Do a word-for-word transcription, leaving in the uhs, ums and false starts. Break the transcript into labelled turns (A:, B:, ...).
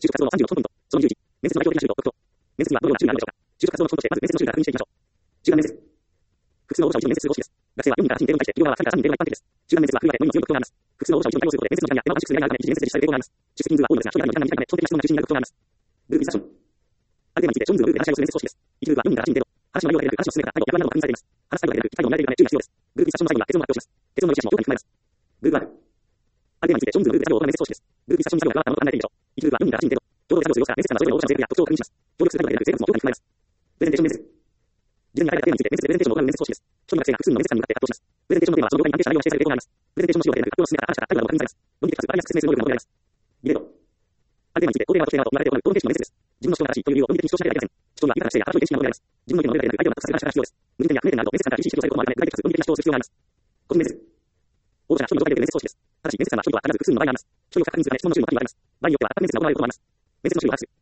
A: 就職活動のさんじゅうよんポイント。そのにじゅういち、面接の内容的な種類と特徴。面接にはどのような種類があるのでしょうか。就職活動の基本として、まず面接の種類から確認していきましょう。集団面接。複数の応募者を一度面接する方式です。学生はよにんからはちにん出るのに対して、企業側はさんからさんにん出るのが一般的です。集団面接は空欄でよにんの強い特徴があります。複数の応募者を一度に対応することで、面接の時間や山の短縮するやりがあるため、一次面接で実施される傾向があります。出席人数は多いのですが、長期間の時間が短いため、長的な質問が中心になる特徴があります。グループディスカッション。あるテーマについて少人数のグループで話し合いをする面接方式です。一グループはよにんからはちにん程度。話の内容が出る、話の進め方、態度、役割などが確認されています。話す態度が出る、態度を見られるため注意が必要です。グループディスカッションの最後には結論を発表します。結論の一致も評価に含まれます。グループワーク。あるテーマについて少人数のグループで作業を行う面接方式です。グループディスカッションの作業がどう考えているでしょう。一グループはよにんからはちにん程度。共同で作業する様子から面接官がそれぞれの応募者の性格や特徴を確認します。協力する態度が出る、性格も評価に含まれます。プレゼンテーション面接。事前に与えられたテーマについて面接でプレゼンテーションを行う面接方式です。一人の学生が複数の面接官に向かって発表します。プレゼンテーションのテーマはその業界に関係した内容が指定される傾向があります。プレゼンテーションの資料が出る、発表の進め方、話し方、態度なども確認されます。論理的かつ分かりやすく説明する能力が求められます。ディベート。あるテーマについて、同テーマとテーマと言われて行う討論形式の面接です。自分の主張が正しいという理由を論理的に主張しなければいけません。主張には豊かな姿勢や頭の意見が求められます。自分の意見の述べられる相手を納得させる話が必要です。矛盾点や不明点など面接官から厳しい指導されることもあるため、具体的かつ論理的な主張をする必要があります。個人面接。応募者が一人の状態で受ける面接方式です。ただし、面接官は一人は必ず複数の場合があります。一人を確認するため質問の種類も多岐にわたります。場合によっては、多面接が行われることもあります。面接の種類を把握する。